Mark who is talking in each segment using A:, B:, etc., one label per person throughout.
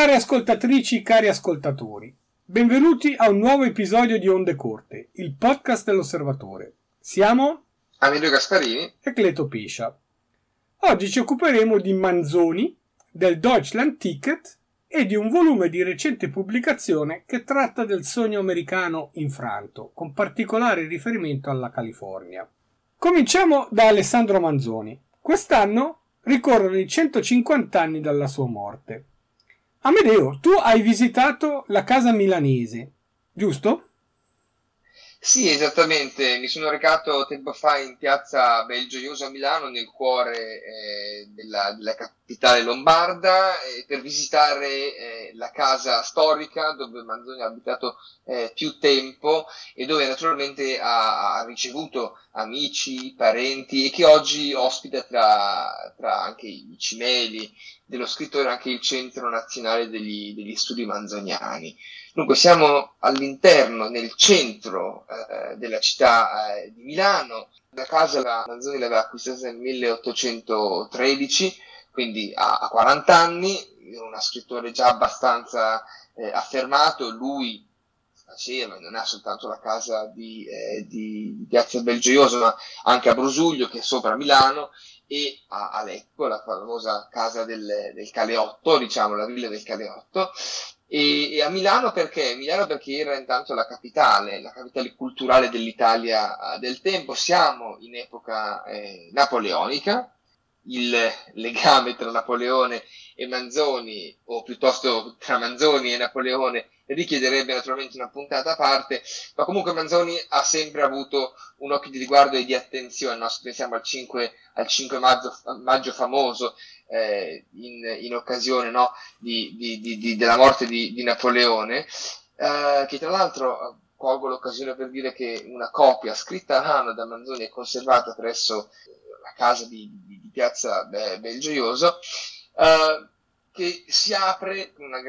A: Care ascoltatrici, cari ascoltatori, benvenuti a un nuovo episodio di Onde Corte, il podcast dell'Osservatore. Siamo
B: Emilio Gasparini
A: e Cleto Piscia. Oggi ci occuperemo di Manzoni, del Deutschland Ticket e di un volume di recente pubblicazione che tratta del sogno americano infranto, con particolare riferimento alla California. Cominciamo da Alessandro Manzoni. Quest'anno ricorrono i 150 anni dalla sua morte. Amedeo, tu hai visitato la casa milanese, giusto?
B: Sì, esattamente, mi sono recato tempo fa in piazza Belgioioso a Milano, nel cuore della capitale lombarda, per visitare la casa storica dove Manzoni ha abitato più tempo e dove naturalmente ha ricevuto amici, parenti e che oggi ospita tra anche i cimeli dello scrittore anche il Centro Nazionale degli Studi Manzoniani. Dunque siamo all'interno, nel centro della città di Milano. La casa Manzoni l'aveva acquistata nel 1813, quindi ha 40 anni, è uno scrittore già abbastanza affermato. Lui faceva, non ha soltanto la casa di Piazza Belgioioso, ma anche a Brosuglio, che è sopra Milano, e a Lecco, la famosa casa del Caleotto, diciamo la villa del Caleotto. E a Milano perché? Milano perché era intanto la capitale culturale dell'Italia del tempo. Siamo in epoca napoleonica. Il legame tra Napoleone e Manzoni, o piuttosto tra Manzoni e Napoleone, richiederebbe naturalmente una puntata a parte, ma comunque Manzoni ha sempre avuto un occhio di riguardo e di attenzione, no? Se pensiamo al 5 maggio famoso, in occasione, no, della morte di Napoleone, che tra l'altro colgo l'occasione per dire che una copia scritta a mano da Manzoni è conservata presso la casa di Piazza Belgioioso, che si apre con un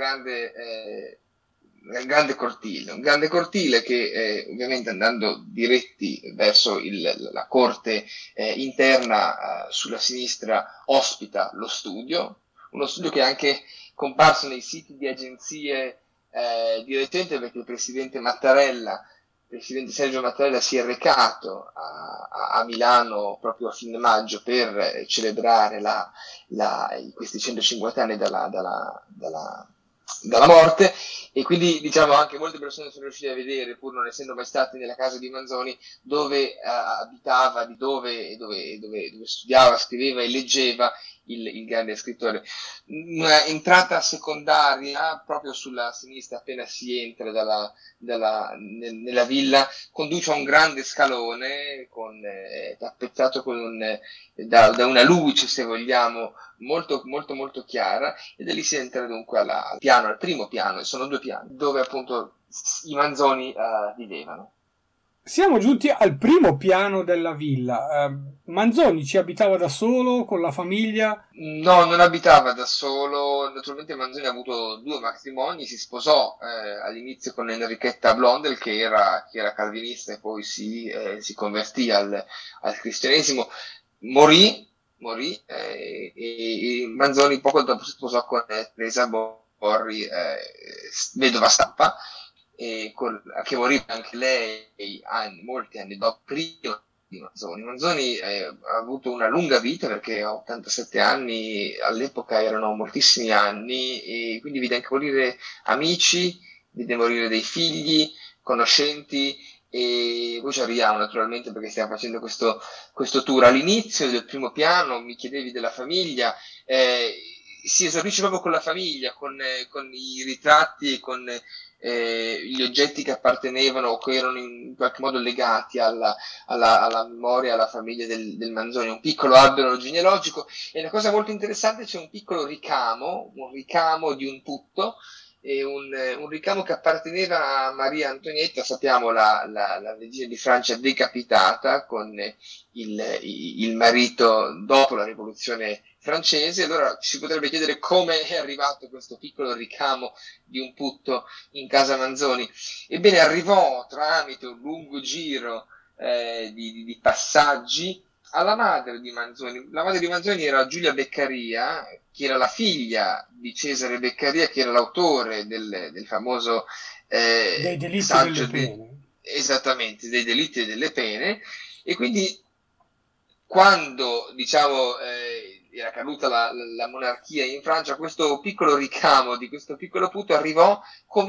B: grande cortile che ovviamente andando diretti verso la corte interna, sulla sinistra ospita lo studio, uno studio che è anche comparso nei siti di agenzie di recente, perché il presidente Sergio Mattarella si è recato a Milano proprio a fine maggio per celebrare questi 150 anni dalla morte, e quindi diciamo anche molte persone sono riuscite a vedere, pur non essendo mai stati nella casa di Manzoni, dove abitava, dove studiava, scriveva e leggeva il grande scrittore. Una entrata secondaria proprio sulla sinistra appena si entra nella villa conduce a un grande scalone tappezzato da una luce, se vogliamo, molto molto molto chiara, e da lì si entra dunque al primo piano, e sono 2 piani dove appunto i Manzoni vivevano.
A: Siamo giunti al primo piano della villa. Manzoni ci abitava da solo, con la famiglia?
B: No, non abitava da solo. Naturalmente Manzoni ha avuto 2 matrimoni, si sposò all'inizio con Enrichetta Blondel, che era calvinista, e poi si convertì al cristianesimo. Morì e Manzoni poco dopo si sposò con Teresa Borri, vedova Stampa, che morì anche lei molti anni dopo, prima di Manzoni. Manzoni ha avuto una lunga vita, perché a 87 anni all'epoca erano moltissimi anni, e quindi vide anche morire amici, vide morire dei figli, conoscenti, e poi ci arriviamo naturalmente perché stiamo facendo questo tour. All'inizio del primo piano mi chiedevi della famiglia, si esaurisce proprio con la famiglia, con i ritratti e con gli oggetti che appartenevano o che erano in qualche modo legati alla memoria, alla famiglia del Manzoni. Un piccolo albero genealogico, e una cosa molto interessante: c'è un piccolo ricamo di un tutto, e un ricamo che apparteneva a Maria Antonietta, sappiamo la regina di Francia decapitata con il marito dopo la rivoluzione francese. Allora si potrebbe chiedere come è arrivato questo piccolo ricamo di un putto in casa Manzoni. Ebbene, arrivò tramite un lungo giro di passaggi alla madre di Manzoni. La madre di Manzoni era Giulia Beccaria, che era la figlia di Cesare Beccaria, che era l'autore del famoso
A: Dei delitti delle
B: saggio
A: pene.
B: esattamente dei delitti e delle pene, e quindi quando diciamo era caduta la monarchia in Francia, questo piccolo ricamo di questo piccolo punto arrivò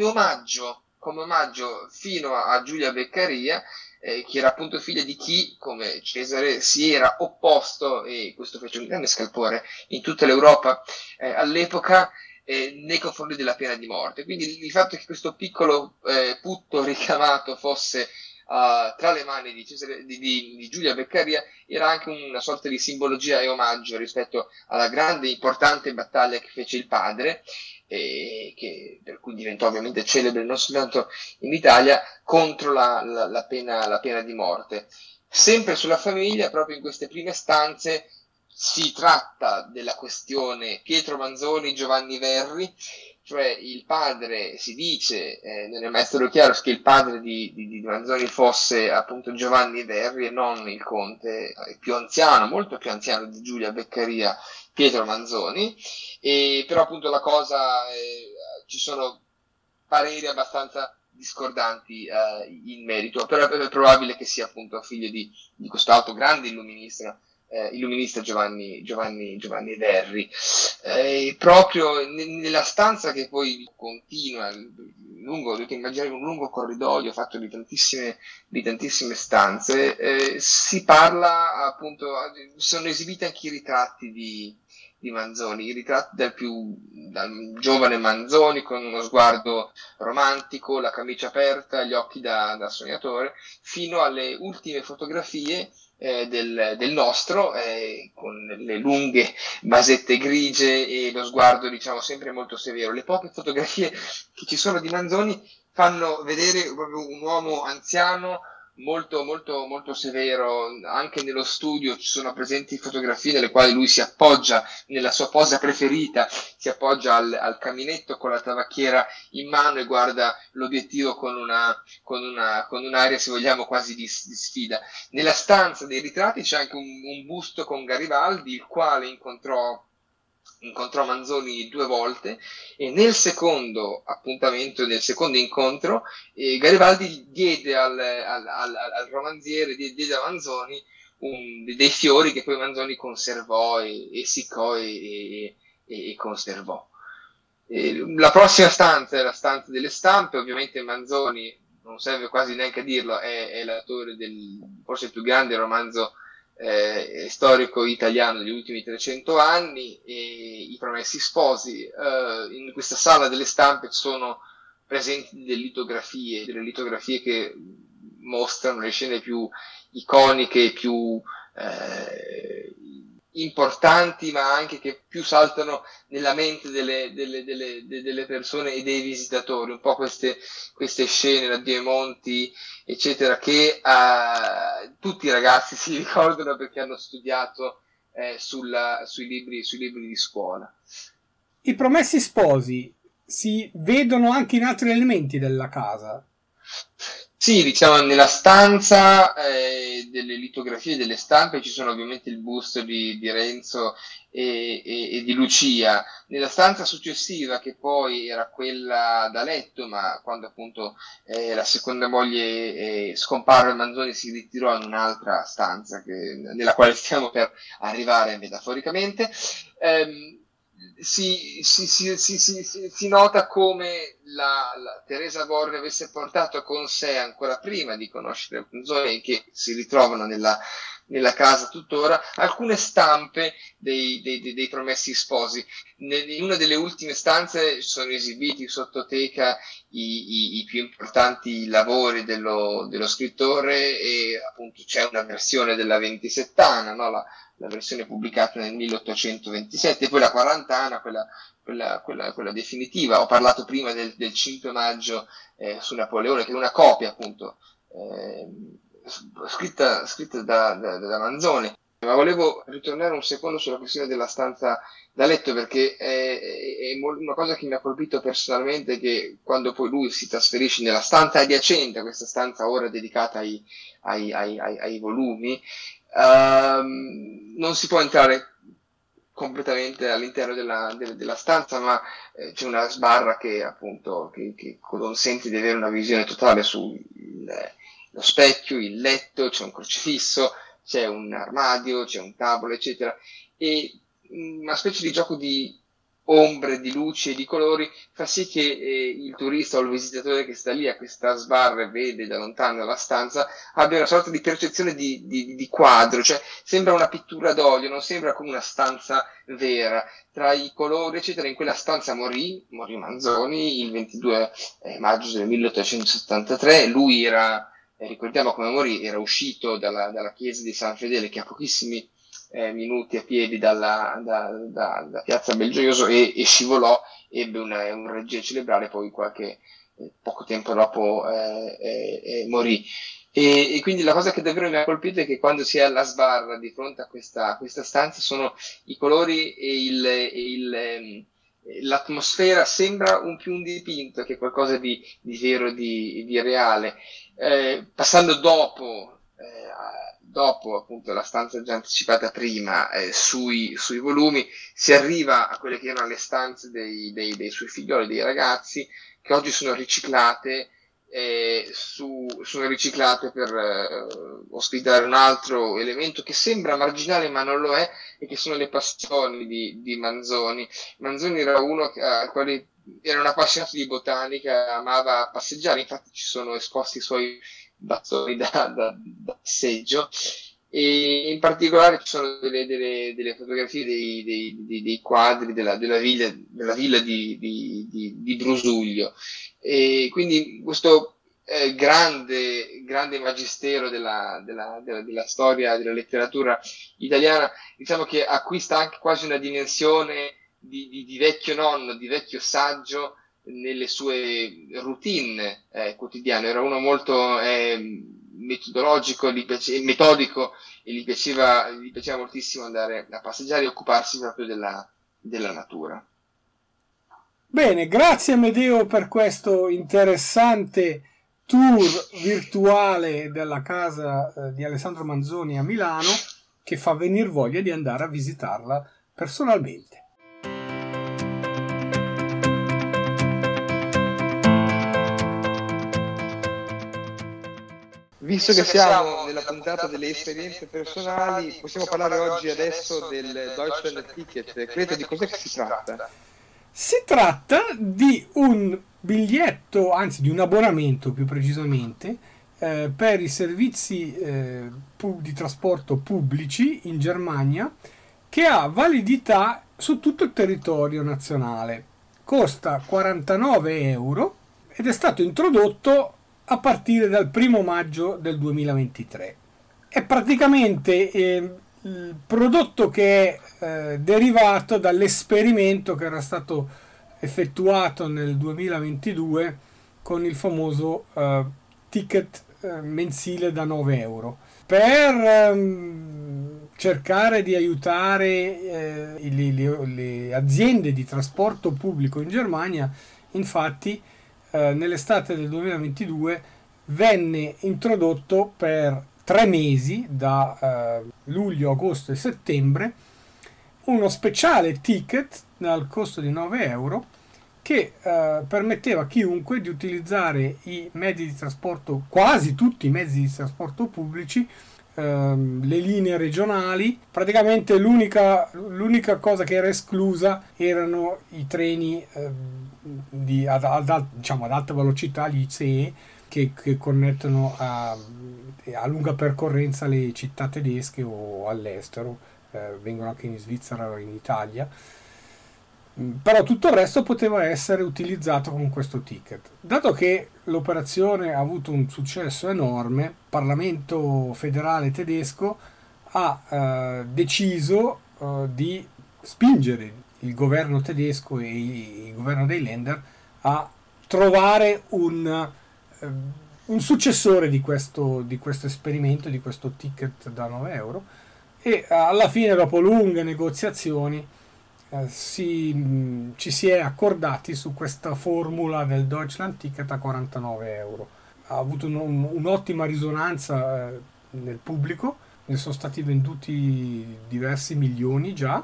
B: come omaggio fino a Giulia Beccaria, che era appunto figlia di chi, come Cesare, si era opposto, e questo fece un grande scalpore in tutta l'Europa all'epoca, nei confronti della pena di morte. Quindi il fatto che questo piccolo putto ricamato fosse tra le mani di Giulia Beccaria era anche una sorta di simbologia e omaggio rispetto alla grande e importante battaglia che fece il padre, per cui diventò ovviamente celebre non soltanto in Italia, contro la pena di morte. Sempre sulla famiglia, proprio in queste prime stanze, si tratta della questione Pietro Manzoni, Giovanni Verri, cioè il padre, si dice, non è mai stato chiaro che il padre di Manzoni fosse appunto Giovanni Verri e non il conte più anziano, molto più anziano di Giulia Beccaria, Pietro Manzoni, e però appunto la cosa, ci sono pareri abbastanza discordanti in merito, però è probabile che sia appunto figlio di quest'altro grande illuminista Giovanni Verri. Proprio nella stanza che poi continua dovete immaginare un lungo corridoio fatto di tantissime stanze, si parla appunto, sono esibiti anche i ritratti di Manzoni, i ritratti dal giovane Manzoni con uno sguardo romantico, la camicia aperta, gli occhi da sognatore, fino alle ultime fotografie del nostro, con le lunghe basette grigie e lo sguardo, diciamo, sempre molto severo. Le poche fotografie che ci sono di Manzoni fanno vedere proprio un uomo anziano, molto, molto, molto severo. Anche nello studio ci sono presenti fotografie nelle quali lui si appoggia nella sua posa preferita, si appoggia al caminetto con la tabacchiera in mano e guarda l'obiettivo con un'aria, se vogliamo, quasi di sfida. Nella stanza dei ritratti c'è anche un busto con Garibaldi, il quale incontrò Manzoni 2 volte, e nel secondo appuntamento, nel secondo incontro, Garibaldi diede al romanziere, diede a Manzoni dei fiori che poi Manzoni conservò e essiccò e conservò. La prossima stanza è la stanza delle stampe. Ovviamente Manzoni, non serve quasi neanche a dirlo, è l'autore del forse il più grande romanzo storico italiano degli ultimi 300 anni, e I Promessi Sposi. In questa sala delle stampe sono presenti delle litografie che mostrano le scene più iconiche, più importanti, ma anche che più saltano nella mente delle persone e dei visitatori. Un po' queste scene, l'Addio ai Monti, eccetera, che tutti i ragazzi si ricordano perché hanno studiato sui libri di scuola.
A: I Promessi Sposi si vedono anche in altri elementi della casa.
B: Sì, diciamo, nella stanza delle litografie, delle stampe, ci sono ovviamente il busto di Renzo e di Lucia. Nella stanza successiva, che poi era quella da letto, ma quando appunto la seconda moglie scomparve, Manzoni si ritirò in un'altra stanza nella quale stiamo per arrivare metaforicamente. Si nota come la Teresa Borri avesse portato con sé, ancora prima di conoscere Manzoni, che si ritrovano nella casa tuttora, alcune stampe dei Promessi Sposi. In una delle ultime stanze sono esibiti sottoteca i più importanti lavori dello scrittore, e appunto c'è una versione della Ventisettana, no? La versione pubblicata nel 1827, e poi la quarantana, quella definitiva. Ho parlato prima del 5 maggio su Napoleone, che è una copia appunto scritta da Manzoni. Ma volevo ritornare un secondo sulla questione della stanza da letto, perché è una cosa che mi ha colpito personalmente, che quando poi lui si trasferisce nella stanza adiacente a questa stanza ora dedicata ai volumi, Non si può entrare completamente all'interno della stanza, ma c'è una sbarra che appunto che consente di avere una visione totale sullo specchio, il letto, c'è un crocifisso, c'è un armadio, c'è un tavolo, eccetera, e una specie di gioco di ombre, di luci e di colori fa sì che il turista o il visitatore che sta lì a questa sbarra e vede da lontano la stanza abbia una sorta di percezione di quadro, cioè sembra una pittura d'olio, non sembra come una stanza vera. Tra i colori, eccetera, in quella stanza morì Manzoni il 22 maggio del 1873. Lui era, ricordiamo come morì, era uscito dalla chiesa di San Fedele, che a pochissimi minuti a piedi da Piazza Belgioioso, e scivolò, ebbe un reggio cerebrale, poi poco tempo dopo morì. E quindi la cosa che davvero mi ha colpito è che quando si è alla sbarra di fronte a questa stanza sono i colori e l'atmosfera, sembra più un dipinto che qualcosa di vero, di reale. Passando dopo appunto la stanza già anticipata prima, sui volumi, si arriva a quelle che erano le stanze dei suoi figlioli, dei ragazzi, che oggi sono riciclate. Sono riciclate per ospitare un altro elemento che sembra marginale ma non lo è, e che sono le passioni di Manzoni. Manzoni era uno al quale era un appassionato di botanica, amava passeggiare, infatti ci sono esposti i suoi bastoni da passeggio, e in particolare ci sono delle fotografie dei quadri della villa di Drusuglio. E quindi questo grande magistero della storia della letteratura italiana, diciamo che acquista anche quasi una dimensione di vecchio nonno, di vecchio saggio nelle sue routine quotidiane. Era uno molto metodologico, metodico, e gli piaceva moltissimo andare a passeggiare e occuparsi proprio della natura.
A: Bene, grazie Amedeo per questo interessante tour virtuale della casa di Alessandro Manzoni a Milano, che fa venire voglia di andare a visitarla personalmente.
B: Visto che siamo nella puntata delle esperienze personali, possiamo parlare adesso del Deutschland-Ticket. Credo, di cos'è che si tratta?
A: Si tratta di un biglietto, anzi di un abbonamento più precisamente, per i servizi di trasporto pubblici in Germania, che ha validità su tutto il territorio nazionale. Costa 49 euro ed è stato introdotto a partire dal 1 maggio del 2023. È praticamente il prodotto che è derivato dall'esperimento che era stato effettuato nel 2022 con il famoso ticket mensile da 9 euro. Per cercare di aiutare le aziende di trasporto pubblico in Germania, infatti, nell'estate del 2022 venne introdotto per 3 mesi, da luglio, agosto e settembre, uno speciale ticket al costo di 9 euro che permetteva a chiunque di utilizzare i mezzi di trasporto, quasi tutti i mezzi di trasporto pubblici, le linee regionali. Praticamente l'unica cosa che era esclusa erano i treni ad alta velocità, gli ICE, che connettono a lunga percorrenza le città tedesche o all'estero, vengono anche in Svizzera o in Italia. Però tutto il resto poteva essere utilizzato con questo ticket. Dato che l'operazione ha avuto un successo enorme, il Parlamento federale tedesco ha deciso di spingere il governo tedesco e il governo dei Länder a trovare un successore di questo esperimento, di questo ticket da 9 euro, e alla fine, dopo lunghe negoziazioni, ci si è accordati su questa formula del Deutschland Ticket a 49 euro. Ha avuto un'ottima risonanza nel pubblico, ne sono stati venduti diversi milioni già,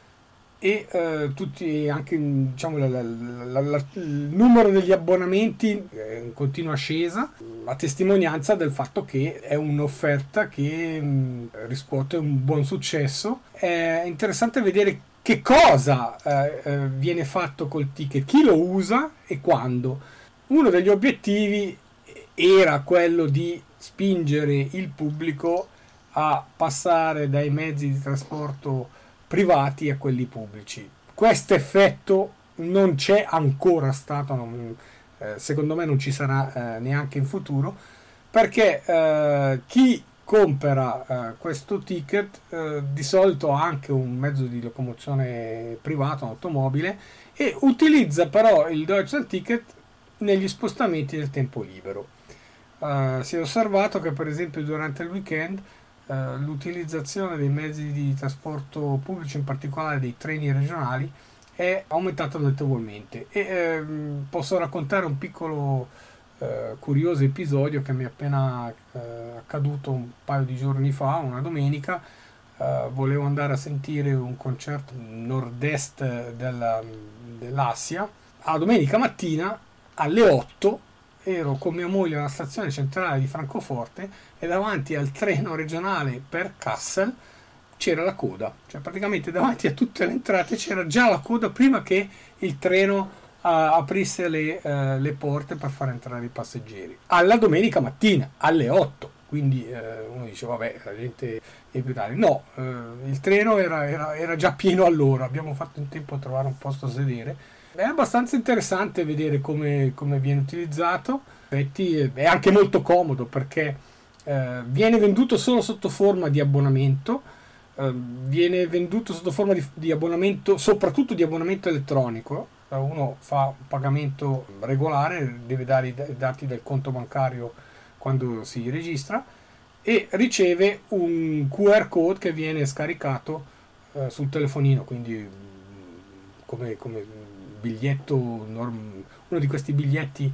A: e tutti anche, diciamo, il numero degli abbonamenti è in continua ascesa, a testimonianza del fatto che è un'offerta che riscuote un buon successo. È interessante vedere che cosa viene fatto col ticket, chi lo usa e quando. Uno degli obiettivi era quello di spingere il pubblico a passare dai mezzi di trasporto privati a quelli pubblici. Questo effetto non c'è ancora stato, secondo me non ci sarà neanche in futuro, perché chi compra questo ticket di solito ha anche un mezzo di locomozione privato, un'automobile, e utilizza però il Deutschland Ticket negli spostamenti del tempo libero. Si è osservato che per esempio durante il weekend l'utilizzazione dei mezzi di trasporto pubblici, in particolare dei treni regionali, è aumentata notevolmente. E posso raccontare un piccolo curioso episodio che mi è appena accaduto un paio di giorni fa, una domenica. Volevo andare a sentire un concerto nord-est dell'Assia. A domenica mattina alle 8 ero con mia moglie alla stazione centrale di Francoforte e davanti al treno regionale per Kassel c'era la coda, cioè praticamente davanti a tutte le entrate c'era già la coda prima che il treno aprisse le porte per far entrare i passeggeri. Alla domenica mattina alle 8, quindi uno dice vabbè, la gente è più tardi. No, il treno era già pieno allora, abbiamo fatto in tempo a trovare un posto a sedere. È abbastanza interessante vedere come viene utilizzato. Infatti è anche molto comodo perché viene venduto solo sotto forma di abbonamento, viene venduto sotto forma di abbonamento, soprattutto di abbonamento elettronico. Uno fa un pagamento regolare, deve dare i dati del conto bancario quando si registra e riceve un QR code che viene scaricato sul telefonino, quindi come biglietto, uno di questi biglietti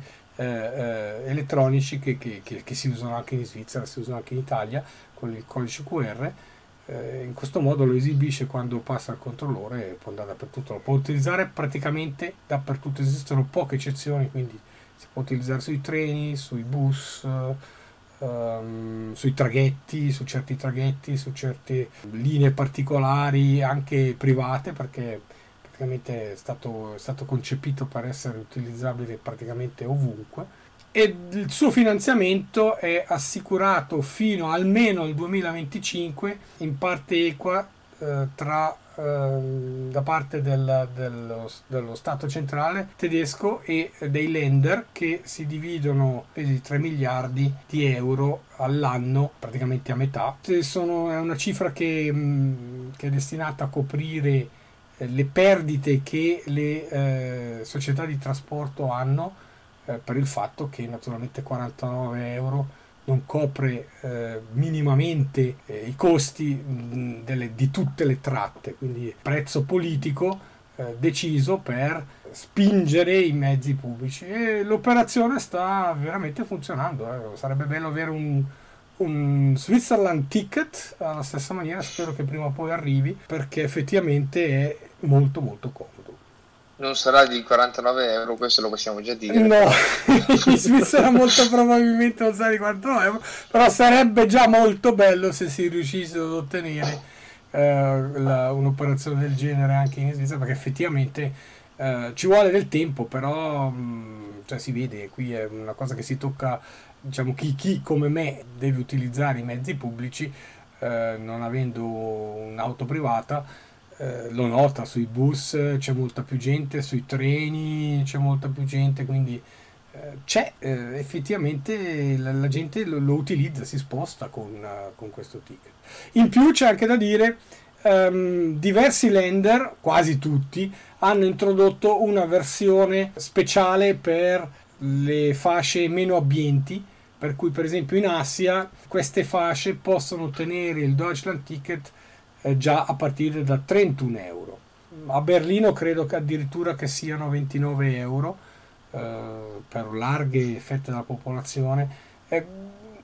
A: elettronici che si usano anche in Svizzera, si usano anche in Italia con il codice QR. In questo modo lo esibisce quando passa al controllore e può andare dappertutto, lo può utilizzare praticamente dappertutto, esistono poche eccezioni, quindi si può utilizzare sui treni, sui bus, sui traghetti, su certi traghetti, su certe linee particolari anche private, perché praticamente è stato concepito per essere utilizzabile praticamente ovunque, e il suo finanziamento è assicurato fino almeno al 2025 in parte equa da parte dello Stato centrale tedesco e dei Länder, che si dividono di 3 miliardi di euro all'anno, praticamente a metà. È una cifra che è destinata a coprire le perdite che le società di trasporto hanno per il fatto che naturalmente 49 euro non copre minimamente i costi di tutte le tratte, quindi prezzo politico deciso per spingere i mezzi pubblici, e l'operazione sta veramente funzionando. Sarebbe bello avere un Switzerland Ticket alla stessa maniera, spero che prima o poi arrivi, perché effettivamente è molto molto comodo.
B: Non sarà di 49 euro, questo lo possiamo già dire.
A: No, in Svizzera molto probabilmente non sarà di 49 euro, però sarebbe già molto bello se si riuscisse ad ottenere un'operazione del genere anche in Svizzera, perché effettivamente ci vuole del tempo, però cioè, si vede, qui è una cosa che si tocca, diciamo, chi come me deve utilizzare i mezzi pubblici non avendo un'auto privata. Lo nota, sui bus c'è molta più gente, sui treni c'è molta più gente, quindi c'è effettivamente la gente lo utilizza, si sposta con questo ticket. In più c'è anche da dire diversi Länder, quasi tutti, hanno introdotto una versione speciale per le fasce meno abbienti, per cui per esempio in Asia queste fasce possono ottenere il Deutschland Ticket già a partire da 31 euro. A Berlino credo che addirittura che siano 29 euro per larghe fette della popolazione.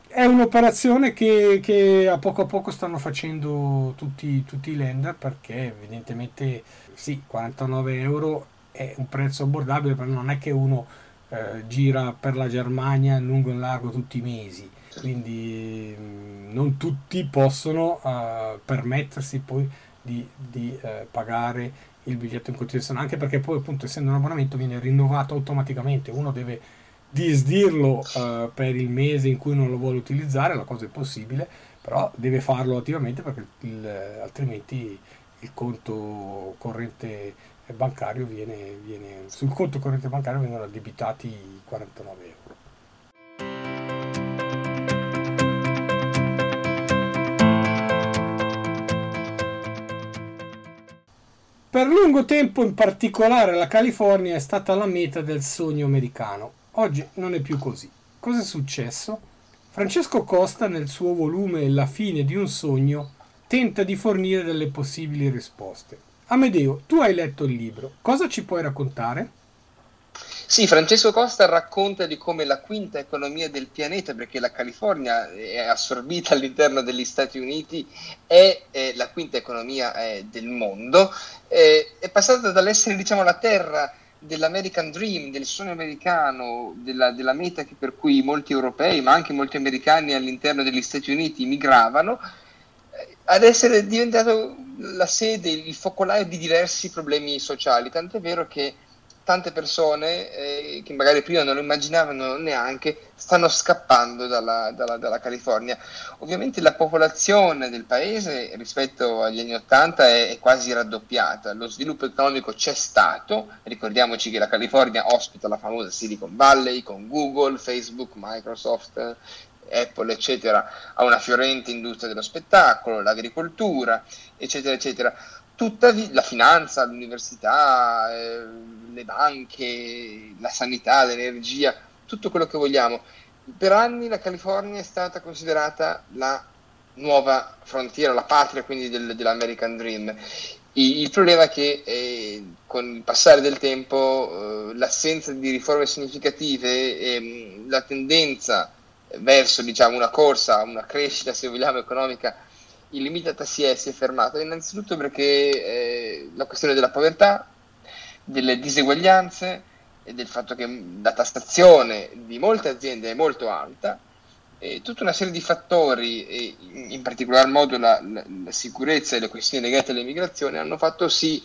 A: È un'operazione che a poco stanno facendo tutti i lender, perché evidentemente sì, 49 euro è un prezzo abbordabile, però non è che uno gira per la Germania in lungo e in largo tutti i mesi, quindi non tutti possono permettersi poi di pagare il biglietto in continuazione, anche perché poi appunto essendo un abbonamento viene rinnovato automaticamente, uno deve disdirlo per il mese in cui non lo vuole utilizzare, la cosa è possibile, però deve farlo attivamente perché altrimenti il conto corrente bancario sul conto corrente bancario vengono addebitati 49 euro. Per lungo tempo in particolare la California è stata la meta del sogno americano. Oggi non è più così. Cosa è successo? Francesco Costa nel suo volume La fine di un sogno tenta di fornire delle possibili risposte. Amedeo, tu hai letto il libro, cosa ci puoi raccontare?
B: Sì, Francesco Costa racconta di come la quinta economia del pianeta, perché la California è assorbita all'interno degli Stati Uniti, è la quinta economia del mondo, è passata dall'essere, diciamo, la terra dell'American Dream, del sogno americano, della meta per cui molti europei, ma anche molti americani all'interno degli Stati Uniti migravano, ad essere diventato la sede, il focolaio di diversi problemi sociali, tant'è vero che tante persone che magari prima non lo immaginavano neanche stanno scappando dalla California. Ovviamente la popolazione del paese rispetto agli anni 80 è quasi raddoppiata, lo sviluppo economico c'è stato, ricordiamoci che la California ospita la famosa Silicon Valley con Google, Facebook, Microsoft, Apple, eccetera, ha una fiorente industria dello spettacolo, l'agricoltura, eccetera, eccetera. Tuttavia, la finanza, l'università, le banche, la sanità, l'energia, tutto quello che vogliamo. Per anni la California è stata considerata la nuova frontiera, la patria quindi dell'American Dream. Il problema è che con il passare del tempo l'assenza di riforme significative e la tendenza verso, diciamo, una corsa, una crescita, se vogliamo, economica illimitata si è fermata. Innanzitutto perché la questione della povertà, delle diseguaglianze e del fatto che la tassazione di molte aziende è molto alta, e tutta una serie di fattori, e in particolar modo la sicurezza e le questioni legate all'immigrazione, hanno fatto sì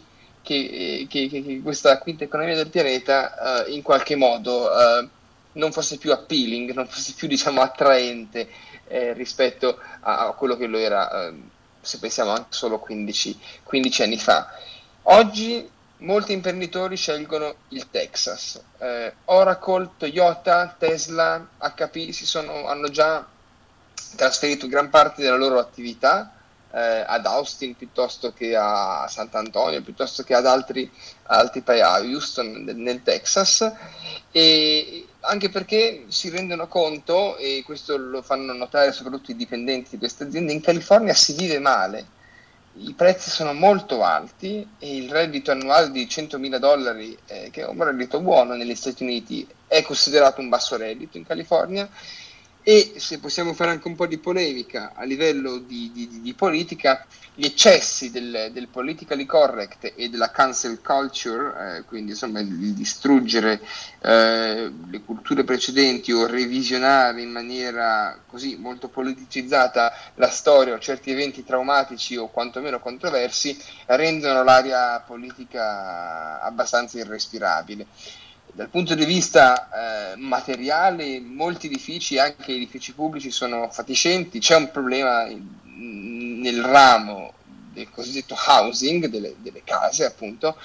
B: che questa quinta economia del pianeta in qualche modo non fosse più appealing, non fosse più, diciamo, attraente rispetto a quello che lo era, se pensiamo anche solo 15 anni fa. Oggi molti imprenditori scelgono il Texas. Oracle, Toyota, Tesla, HP hanno già trasferito gran parte della loro attività ad Austin piuttosto che a Sant'Antonio, piuttosto che ad altri paesi, a Houston nel Texas, e anche perché si rendono conto, e questo lo fanno notare soprattutto i dipendenti di queste aziende, in California si vive male, i prezzi sono molto alti e il reddito annuale di $100.000, che è un reddito buono negli Stati Uniti, è considerato un basso reddito in California. E se possiamo fare anche un po' di polemica a livello di politica, gli eccessi del politically correct e della cancel culture, quindi insomma il distruggere le culture precedenti o revisionare in maniera così molto politicizzata la storia o certi eventi traumatici o quantomeno controversi, rendono l'area politica abbastanza irrespirabile. Dal punto di vista materiale, molti edifici, anche edifici pubblici, sono fatiscenti. C'è un problema nel ramo del cosiddetto housing, delle case, appunto.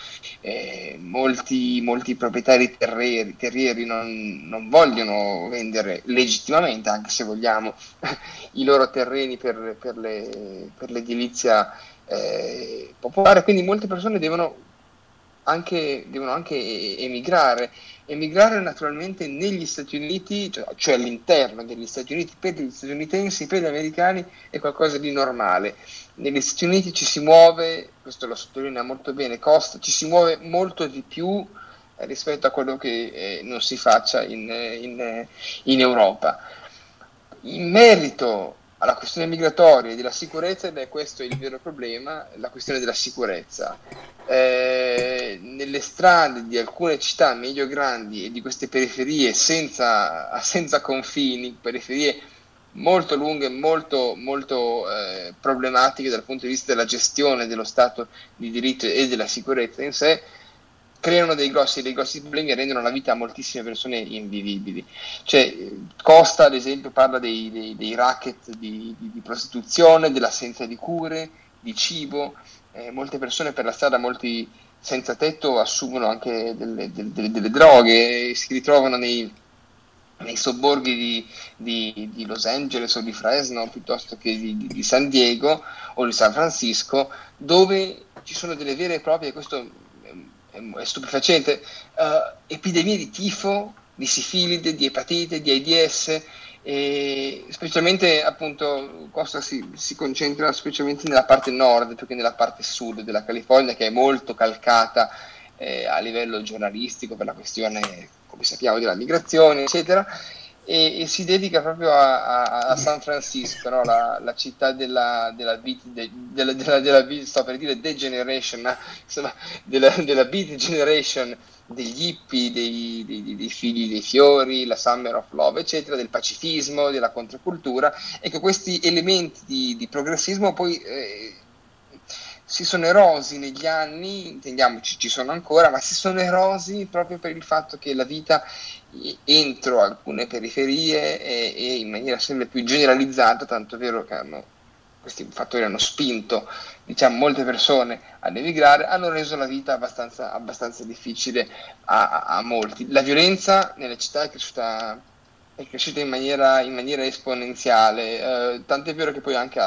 B: Molti proprietari terrieri non vogliono vendere legittimamente, anche se vogliamo, i loro terreni per l'edilizia popolare. Quindi molte persone devono anche emigrare naturalmente negli Stati Uniti, cioè all'interno degli Stati Uniti. Per gli statunitensi, per gli americani è qualcosa di normale. Negli Stati Uniti ci si muove, questo lo sottolinea molto bene Costa, ci si muove molto di più rispetto a quello che non si faccia in Europa. In merito alla questione migratoria e della sicurezza, ed è questo il vero problema, la questione della sicurezza. Nelle strade di alcune città medio-grandi e di queste periferie senza confini, periferie molto lunghe, molto problematiche dal punto di vista della gestione dello Stato di diritto e della sicurezza in sé, creano dei grossi problemi e rendono la vita a moltissime persone invivibili. Cioè, Costa, ad esempio, parla dei racket di prostituzione, dell'assenza di cure, di cibo. Molte persone per la strada, molti senza tetto, assumono anche delle droghe, si ritrovano nei sobborghi di Los Angeles o di Fresno, piuttosto che di San Diego o di San Francisco, dove ci sono delle vere e proprie, questo è stupefacente, epidemie di tifo, di sifilide, di epatite, di AIDS, e specialmente appunto Costa si concentra specialmente nella parte nord più che nella parte sud della California, che è molto calcata a livello giornalistico per la questione, come sappiamo, della migrazione, eccetera, e si dedica proprio a San Francisco, no? la città della sto per dire degeneration, insomma, della beat generation, degli hippie, dei figli dei fiori, la Summer of Love, eccetera, del pacifismo, della controcultura. Ecco, questi elementi di progressismo poi si sono erosi negli anni, intendiamoci, ci sono ancora, ma si sono erosi proprio per il fatto che la vita entro alcune periferie e in maniera sempre più generalizzata, tanto è vero che questi fattori hanno spinto, diciamo, molte persone ad emigrare, hanno reso la vita abbastanza difficile a molti. La violenza nelle città è cresciuta in maniera esponenziale, tanto è vero che poi anche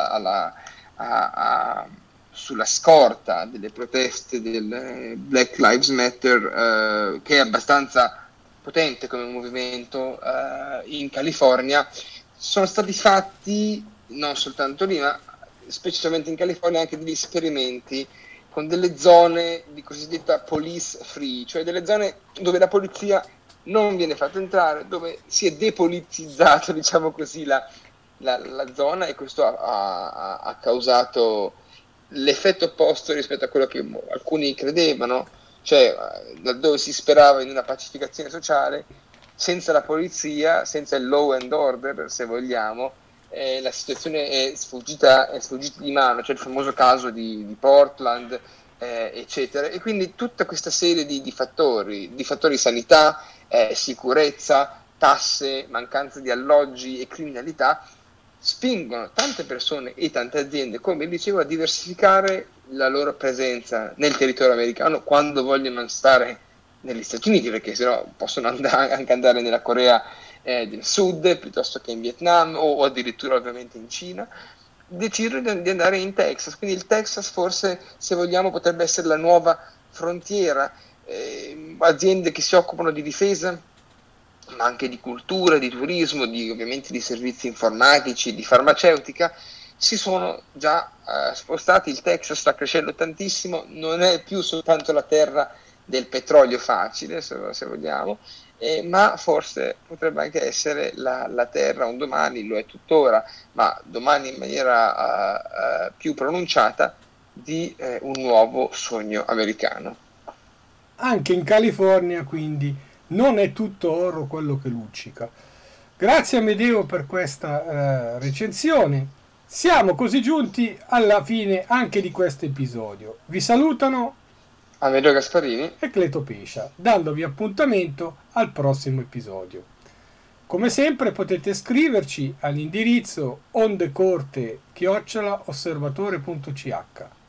B: sulla scorta delle proteste del Black Lives Matter, che è abbastanza potente come movimento in California, sono stati fatti, non soltanto lì, ma specialmente in California, anche degli esperimenti con delle zone di cosiddetta police free, cioè delle zone dove la polizia non viene fatta entrare, dove si è depolitizzato, diciamo così, la zona, e questo ha causato l'effetto opposto rispetto a quello che alcuni credevano, cioè laddove si sperava in una pacificazione sociale, senza la polizia, senza il law and order, se vogliamo, la situazione è sfuggita di mano. C'è il famoso caso di Portland, eccetera, e quindi tutta questa serie di fattori sanità, sicurezza, tasse, mancanza di alloggi e criminalità spingono tante persone e tante aziende, come dicevo, a diversificare la loro presenza nel territorio americano quando vogliono stare negli Stati Uniti, perché sennò possono anche andare nella Corea del Sud, piuttosto che in Vietnam, o addirittura ovviamente in Cina. Decidono di andare in Texas, quindi il Texas forse, se vogliamo, potrebbe essere la nuova frontiera. Aziende che si occupano di difesa, ma anche di cultura, di turismo, ovviamente di servizi informatici, di farmaceutica, si sono già spostati. Il Texas sta crescendo tantissimo, non è più soltanto la terra del petrolio facile, se vogliamo, ma forse potrebbe anche essere la terra un domani, lo è tuttora, ma domani in maniera più pronunciata, di un nuovo sogno americano.
A: Anche in California, quindi, non è tutto oro quello che luccica. Grazie Amedeo per questa recensione. Siamo così giunti alla fine anche di questo episodio. Vi salutano
B: Amedeo Gasparini
A: e Cleto Pescia, dandovi appuntamento al prossimo episodio. Come sempre potete scriverci all'indirizzo ondecorte@osservatore.ch.